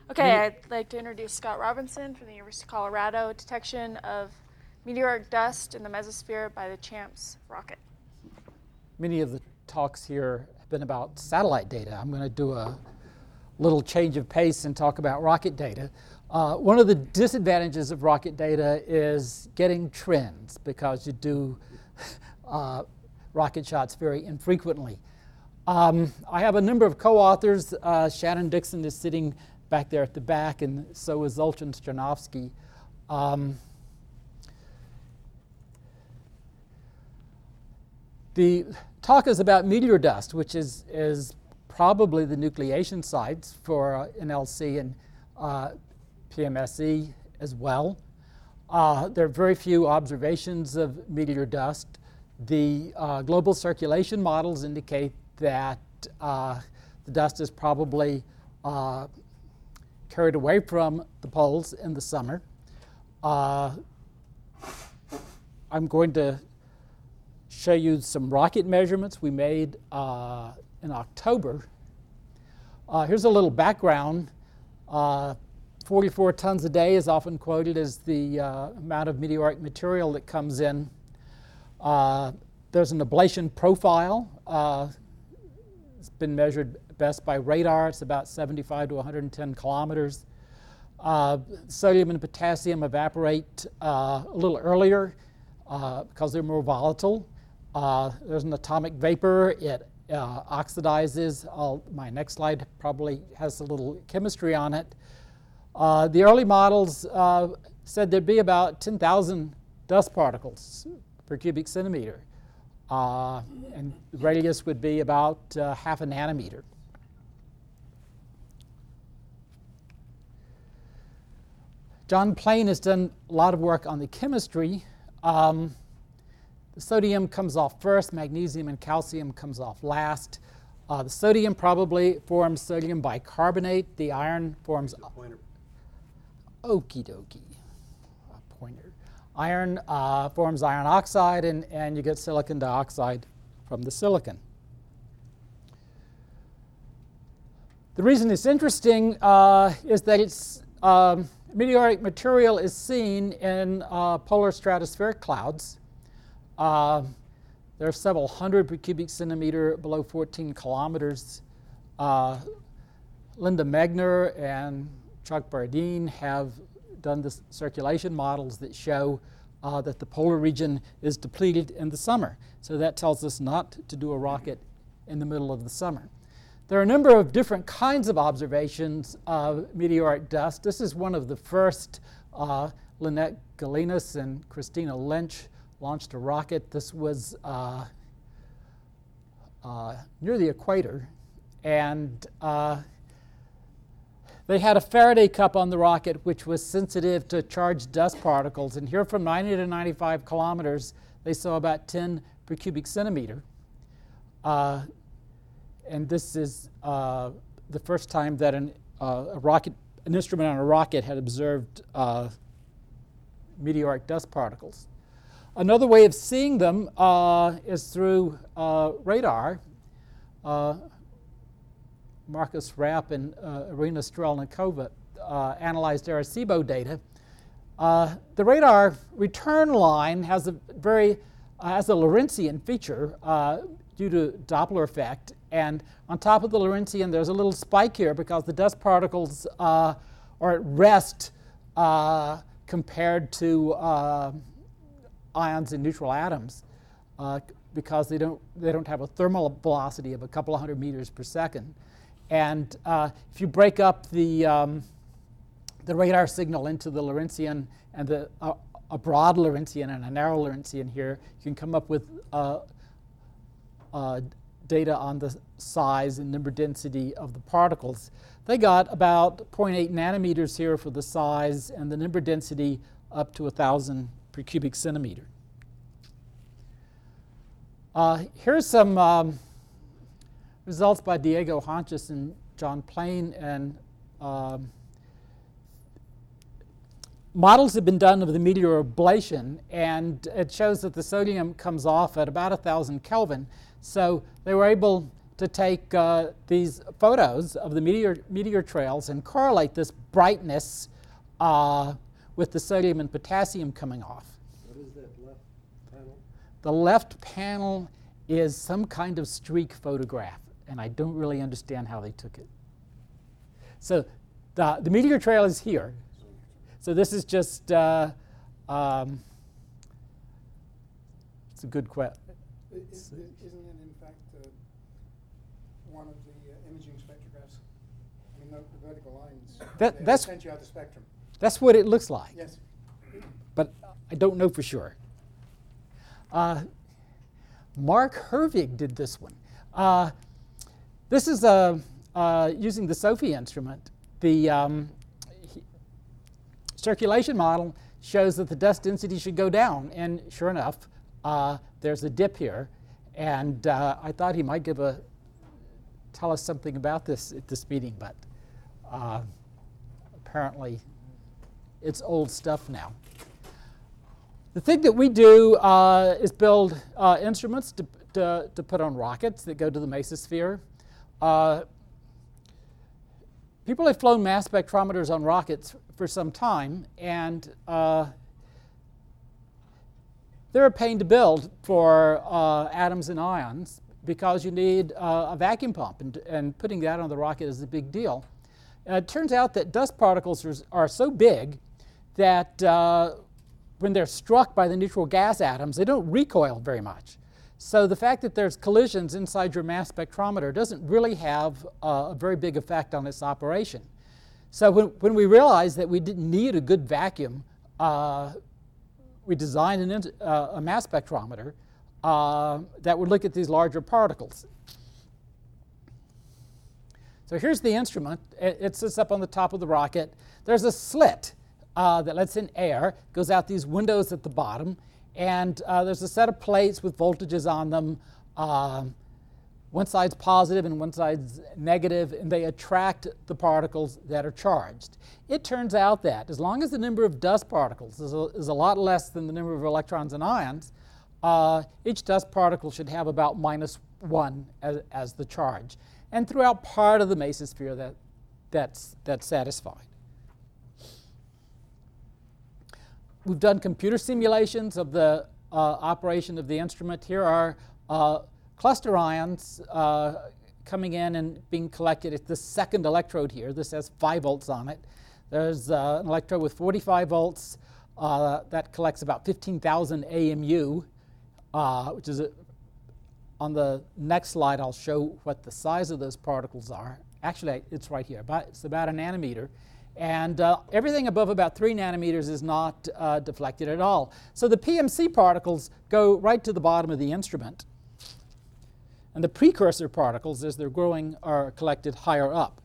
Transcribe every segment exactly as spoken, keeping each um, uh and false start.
Okay, Many, I'd like to introduce Scott Robinson from the University of Colorado, detection of meteoric dust in the mesosphere by the CHAMPS rocket. many of the talks here have been about satellite data. I'm going to do a little change of pace and talk about rocket data. Uh, one of the disadvantages of rocket data is getting trends because you do uh, rocket shots very infrequently. Um, I have a number of co-authors. Uh, Shannon Dixon is sitting back there at the back, and so is Zoltan Stranovsky. Um, the talk is about meteor dust, which is, is probably the nucleation sites for uh, N L C and uh, P M S E as well. Uh, there are very few observations of meteor dust. The uh, global circulation models indicate that uh, the dust is probably uh, carried away from the poles in the summer. Uh, I'm going to show you some rocket measurements we made uh, in October. Uh, here's a little background. Uh, forty-four tons a day is often quoted as the uh, amount of meteoric material that comes in. Uh, there's an ablation profile. Uh, it's been measured best by radar. It's about seventy-five to one hundred ten kilometers. Uh, sodium and potassium evaporate uh, a little earlier uh, because they're more volatile. Uh, there's an atomic vapor. It uh, oxidizes. I'll, my next slide probably has a little chemistry on it. Uh, the early models uh, said there'd be about ten thousand dust particles per cubic centimeter. Uh, and the radius would be about uh, half a nanometer. John Plain has done a lot of work on the chemistry. Um, the sodium comes off first, magnesium and calcium comes off last. Uh, the sodium probably forms sodium bicarbonate. The iron forms... Okie dokie. A pointer. Iron uh, forms iron oxide, and, and you get silicon dioxide from the silicon. The reason it's interesting uh, is that it's um, meteoric material is seen in uh, polar stratospheric clouds. Uh, there are several hundred per cubic centimeter below fourteen kilometers. Uh, Linda Megner and Chuck Bardeen have done the circulation models that show uh, that the polar region is depleted in the summer. So that tells us not to do a rocket in the middle of the summer. There are a number of different kinds of observations of meteoric dust. This is one of the first. Uh, Lynette Galinas and Christina Lynch launched a rocket. This was uh, uh, near the equator, and uh, they had a Faraday cup on the rocket which was sensitive to charged dust particles, and here from ninety to ninety-five kilometers they saw about ten per cubic centimeter. Uh, and this is uh, the first time that an, uh, a rocket, an instrument on a rocket had observed uh, meteoric dust particles. Another way of seeing them uh, is through uh, radar. Uh, Marcus Rapp and uh, Irina Strelnikova uh, analyzed Arecibo data. Uh, the radar return line has a very uh, has a Lorentzian feature uh, due to Doppler effect, and on top of the Lorentzian, there's a little spike here because the dust particles uh, are at rest uh, compared to uh, ions in neutral atoms uh, because they don't they don't have a thermal velocity of a couple of hundred meters per second. And uh, if you break up the, um, the radar signal into the Lorentzian and the, uh, a broad Lorentzian and a narrow Lorentzian here, you can come up with uh, uh, data on the size and number density of the particles. They got about zero point eight nanometers here for the size and the number density up to one thousand per cubic centimeter. Uh, here's some um, results by Diego Honchus and John Plain, and um, models have been done of the meteor ablation, and it shows that the sodium comes off at about one thousand Kelvin. So they were able to take uh, these photos of the meteor, meteor trails and correlate this brightness uh, with the sodium and potassium coming off. What is that left panel? The left panel is some kind of streak photograph, and I don't really understand how they took it. So the, the meteor trail is here. So this is just, uh, um, it's a good question. Isn't it in fact uh, one of the uh, imaging spectrographs? I mean, the, the vertical lines. That- they that's- sent you out the spectrum. That's what it looks like, Yes. but I don't know for sure. Uh, Mark Hervig did this one. Uh, this is uh, uh, using the SOFI instrument. The um, he- circulation model shows that the dust density should go down, and sure enough, uh, there's a dip here. And uh, I thought he might give a tell us something about this at this meeting, but uh, apparently it's old stuff now. The thing that we do uh, is build uh, instruments to, to, to put on rockets that go to the mesosphere. Uh, people have flown mass spectrometers on rockets for some time, and uh, they're a pain to build for uh, atoms and ions because you need uh, a vacuum pump, and, and putting that on the rocket is a big deal. Uh, it turns out that dust particles are, are so big that uh, when they're struck by the neutral gas atoms, they don't recoil very much. So the fact that there's collisions inside your mass spectrometer doesn't really have uh, a very big effect on its operation. So when, when we realized that we didn't need a good vacuum, uh, we designed an, in- uh, a mass spectrometer uh, that would look at these larger particles. So here's the instrument. It, it sits up on the top of the rocket. There's a slit uh, that lets in air, goes out these windows at the bottom, and uh, there's a set of plates with voltages on them. Um, one side's positive and one side's negative, and they attract the particles that are charged. It turns out that as long as the number of dust particles is a, is a lot less than the number of electrons and ions, uh, each dust particle should have about minus one as, as the charge. And throughout part of the mesosphere, that, that's, that's satisfied. We've done computer simulations of the uh, operation of the instrument. Here are uh, cluster ions uh, coming in and being collected at the second electrode here. This has five volts on it. There's uh, an electrode with forty-five volts uh, that collects about fifteen thousand A M U, uh, which is a, on the next slide I'll show what the size of those particles are. Actually, it's right here. About, it's about a nanometer. And uh, everything above about three nanometers is not uh, deflected at all. So the P M C particles go right to the bottom of the instrument. And the precursor particles, as they're growing, are collected higher up.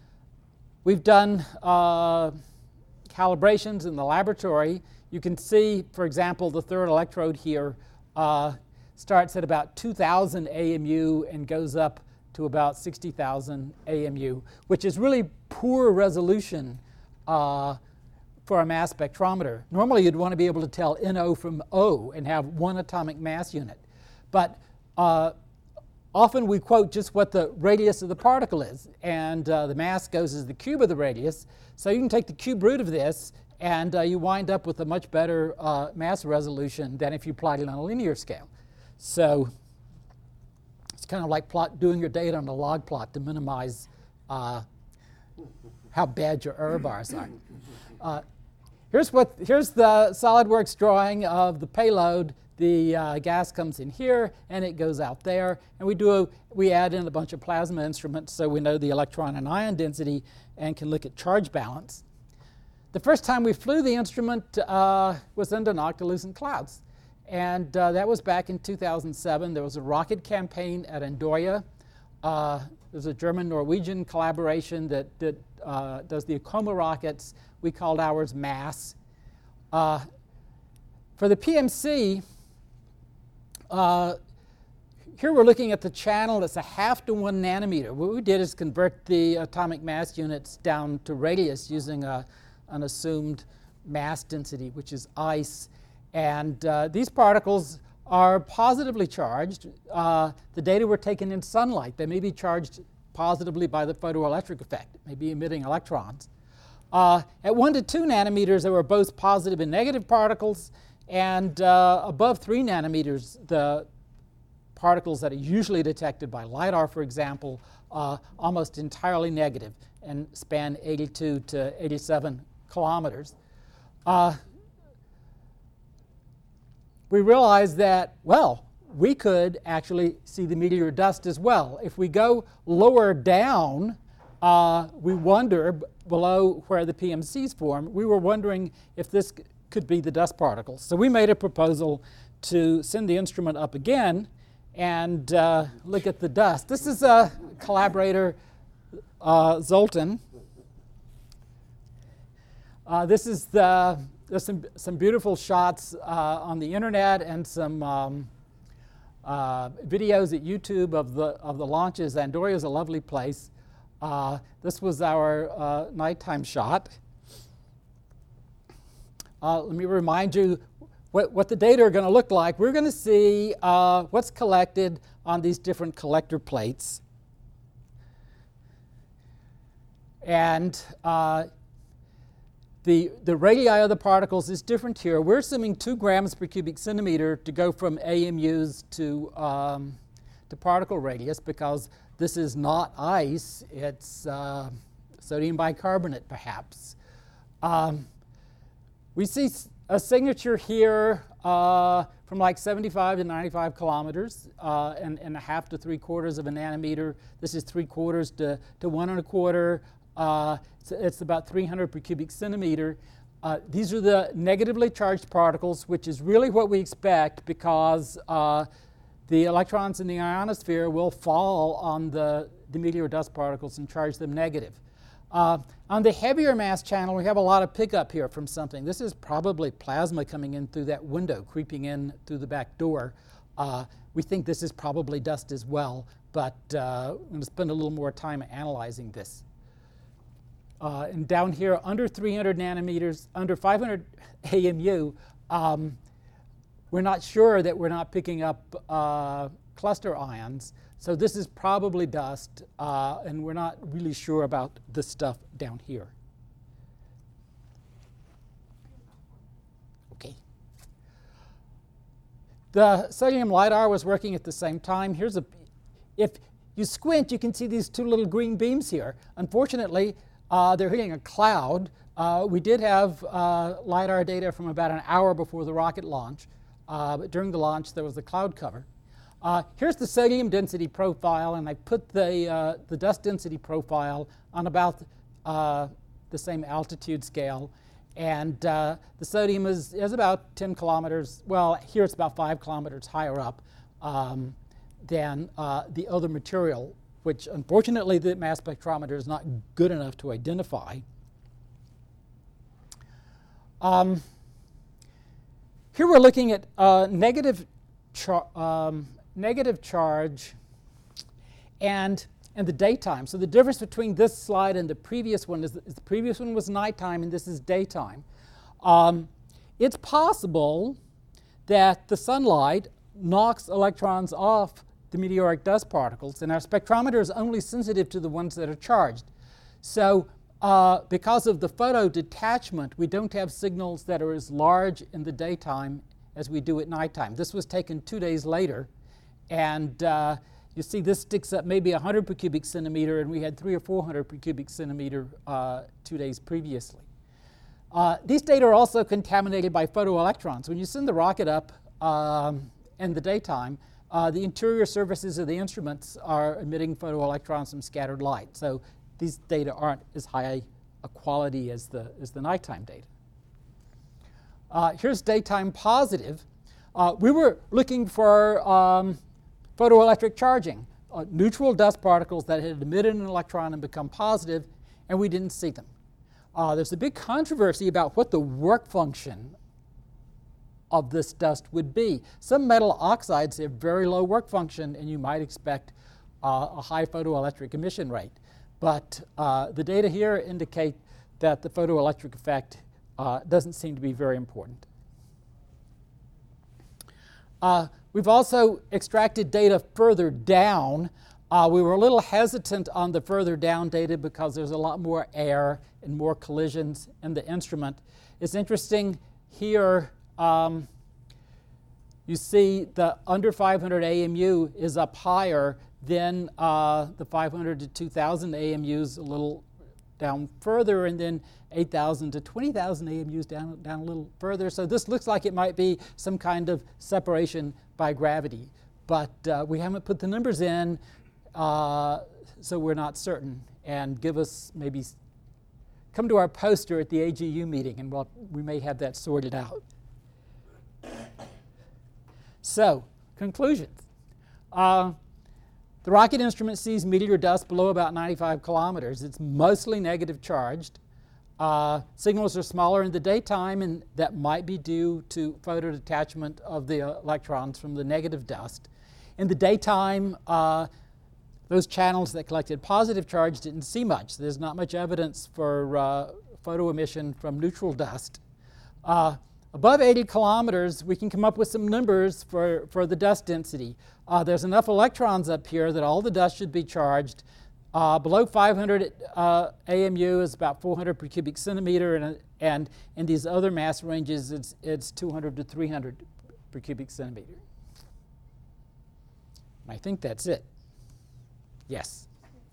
We've done uh, calibrations in the laboratory. You can see, for example, the third electrode here uh, starts at about two thousand A M U and goes up to about sixty thousand A M U, which is really poor resolution uh, for a mass spectrometer. Normally, you'd want to be able to tell N O from O and have one atomic mass unit. But uh, often we quote just what the radius of the particle is, and uh, the mass goes as the cube of the radius. So you can take the cube root of this, and uh, you wind up with a much better uh, mass resolution than if you plot it on a linear scale. So it's kind of like plot, doing your data on a log plot to minimize uh, how bad your error bars are. Uh, here's, what, here's the SolidWorks drawing of the payload. The uh, gas comes in here, and it goes out there. And we, do a, we add in a bunch of plasma instruments so we know the electron and ion density and can look at charge balance. The first time we flew the instrument uh, was under noctilucent clouds. And uh, that was back in two thousand seven. There was a rocket campaign at Andoya. Uh, there's a German-Norwegian collaboration that, that uh, does the Akoma rockets. We called ours MASS. Uh, for the P M C, uh, here we're looking at the channel that's a half to one nanometer. What we did is convert the atomic mass units down to radius using a, an assumed mass density, which is ice. And uh, these particles are positively charged. Uh, the data were taken in sunlight. They may be charged positively by the photoelectric effect, maybe emitting electrons. Uh, at one to two nanometers, there were both positive and negative particles, and uh, above three nanometers, the particles that are usually detected by LiDAR, for example, uh, almost entirely negative and span eighty-two to eighty-seven kilometers. Uh, we realized that, well, we could actually see the meteor dust as well. If we go lower down, uh, we wonder, b- below where the P M Cs form, we were wondering if this c- could be the dust particles. So we made a proposal to send the instrument up again and uh, look at the dust. This is a collaborator, uh, Zoltan. Uh, this is the, there's some, some beautiful shots uh, on the internet and some um, uh, videos at YouTube of the, of the launches. Andoria is a lovely place. Uh, this was our uh, nighttime shot. Uh, let me remind you what, what the data are going to look like. We're going to see uh, what's collected on these different collector plates. And uh, the, the radii of the particles is different here. We're assuming two grams per cubic centimeter to go from A M Us to, um, to particle radius, because this is not ice, it's uh, sodium bicarbonate, perhaps. Um, we see a signature here uh, from like seventy-five to ninety-five kilometers uh, and, and a half to three quarters of a nanometer. This is three quarters to, to one and a quarter. Uh, it's, it's about three hundred per cubic centimeter. Uh, these are the negatively charged particles, which is really what we expect, because uh, the electrons in the ionosphere will fall on the, the meteor dust particles and charge them negative. Uh, on the heavier mass channel, we have a lot of pickup here from something. This is probably plasma coming in through that window, creeping in through the back door. Uh, we think this is probably dust as well, but uh, I'm going to spend a little more time analyzing this. Uh, and down here, under three hundred nanometers, under five hundred A M U, um, we're not sure that we're not picking up uh, cluster ions. So this is probably dust, uh, and we're not really sure about the stuff down here. Okay. The sodium LiDAR was working at the same time. Here's a, if you squint, you can see these two little green beams here. Unfortunately, uh, they're hitting a cloud. Uh, we did have uh, LiDAR data from about an hour before the rocket launch, uh, but during the launch there was a cloud cover. Uh, here's the sodium density profile, and I put the, uh, the dust density profile on about uh, the same altitude scale. And uh, the sodium is, is about ten kilometers, well, here it's about five kilometers higher up um, than uh, the other material, which unfortunately the mass spectrometer is not good enough to identify. Um, here we're looking at uh, negative char um, negative charge and and the daytime. So the difference between this slide and the previous one is, is the previous one was nighttime and this is daytime. Um, it's possible that the sunlight knocks electrons off the meteoric dust particles, and our spectrometer is only sensitive to the ones that are charged. So uh, because of the photo detachment, we don't have signals that are as large in the daytime as we do at nighttime. This was taken two days later. And uh, you see this sticks up maybe one hundred per cubic centimeter, and we had three or four hundred per cubic centimeter uh, two days previously. Uh, these data are also contaminated by photoelectrons. When you send the rocket up um, in the daytime, uh, the interior surfaces of the instruments are emitting photoelectrons from scattered light. So these data aren't as high a quality as the, as the nighttime data. Uh, here's daytime positive. Uh, we were looking for um, photoelectric charging, uh, neutral dust particles that had emitted an electron and become positive, and we didn't see them. Uh, there's a big controversy about what the work function of this dust would be. Some metal oxides have very low work function, and you might expect uh, a high photoelectric emission rate. But uh, the data here indicate that the photoelectric effect uh, doesn't seem to be very important. Uh, We've also extracted data further down. Uh, we were a little hesitant on the further down data because there's a lot more air and more collisions in the instrument. It's interesting here, um, you see the under five hundred A M U is up higher than uh, the five hundred to two thousand A M Us a little down further, and then eight thousand to twenty thousand A M Us down, down a little further. So this looks like it might be some kind of separation by gravity. But uh, we haven't put the numbers in, uh, so we're not certain. And give us maybe, come to our poster at the A G U meeting, and we'll, we may have that sorted out. So, conclusions. Uh, the rocket instrument sees meteor dust below about ninety-five kilometers. It's mostly negative charged. Uh, signals are smaller in the daytime, and that might be due to photodetachment of the uh, electrons from the negative dust. In the daytime, uh, those channels that collected positive charge didn't see much. There's not much evidence for uh, photo emission from neutral dust. Uh, above eighty kilometers, we can come up with some numbers for, for the dust density. Uh, there's enough electrons up here that all the dust should be charged. Uh, below five hundred uh, A M U is about four hundred per cubic centimeter, and, and in these other mass ranges, it's, it's two hundred to three hundred per cubic centimeter. I think that's it. Yes.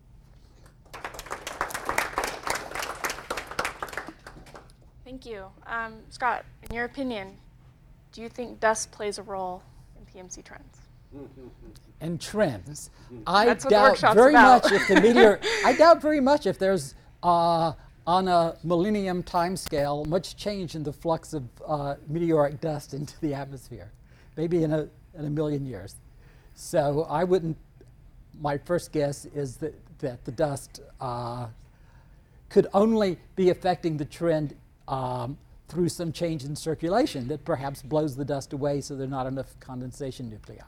Thank you. Um, Scott, in your opinion, do you think dust plays a role in P M C trends? And trends. I That's what the doubt workshop's very about. much if the meteor, I doubt very much if there's, uh, on a millennium timescale, much change in the flux of uh, meteoric dust into the atmosphere. Maybe in a, in a million years. So I wouldn't, my first guess is that, that the dust uh, could only be affecting the trend um, through some change in circulation that perhaps blows the dust away so there are not enough condensation nuclei.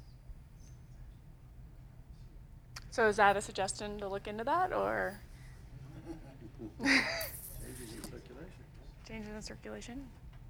So is that a suggestion to look into that, or change in the circulation?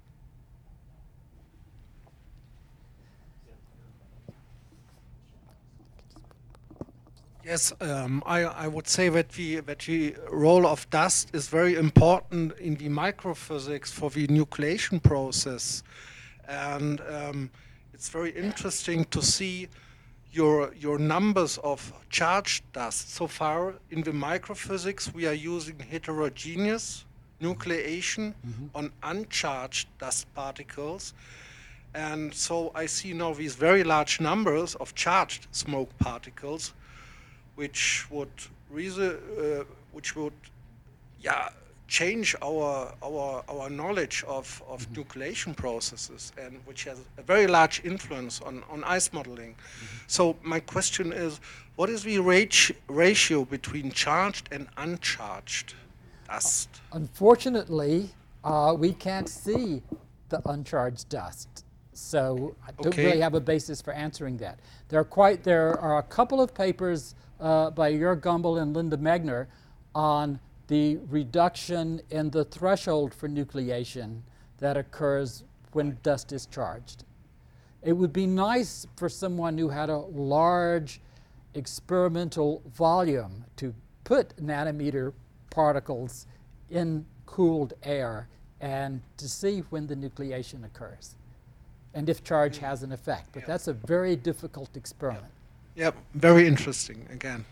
Yes, um, I, I would say that the, that the role of dust is very important in the microphysics for the nucleation process. And um, it's very interesting to see your, your numbers of charged dust. So far in the microphysics, we are using heterogeneous nucleation mm-hmm. on uncharged dust particles. And so I see now these very large numbers of charged smoke particles, which would reason, uh, which would, yeah, change our our our knowledge of of mm-hmm. nucleation processes, and which has a very large influence on on ice modeling. Mm-hmm. So my question is, what is the rat- ratio between charged and uncharged dust? Unfortunately, uh, we can't see the uncharged dust, so I don't Okay. really have a basis for answering that. There are quite there are a couple of papers uh, by Jörg Gumbel and Linda Megner on the reduction in the threshold for nucleation that occurs when dust is charged. It would be nice for someone who had a large experimental volume to put nanometer particles in cooled air and to see when the nucleation occurs and if charge has an effect. But that's a very difficult experiment. Yep, very interesting again.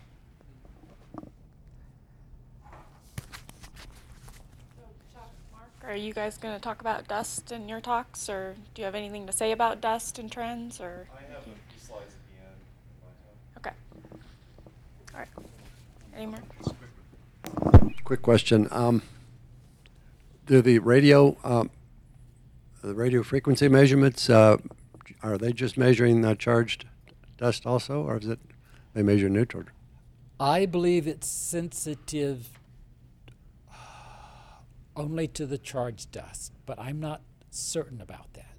Are you guys going to talk about dust in your talks, or do you have anything to say about dust and trends? Or I have a few slides at the end. Okay. All right. Any more? Quick question. Um, do the radio, um, the radio frequency measurements, uh, are they just measuring uh, charged dust also, or is it they measure neutral? I believe it's sensitive only to the charged dust, but I'm not certain about that.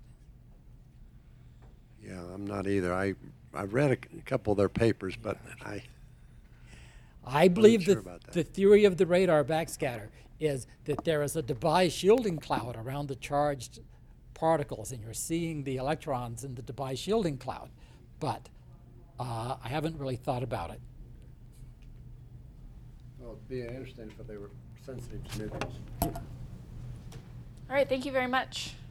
Yeah, I'm not either. I I've read a, c- a couple of their papers, but I I believe sure that about that. the theory of the radar backscatter is that there is a Debye shielding cloud around the charged particles, and you're seeing the electrons in the Debye shielding cloud. But uh, I haven't really thought about it. Well, it'd be interesting if they were sensitive emitters. All right, thank you very much.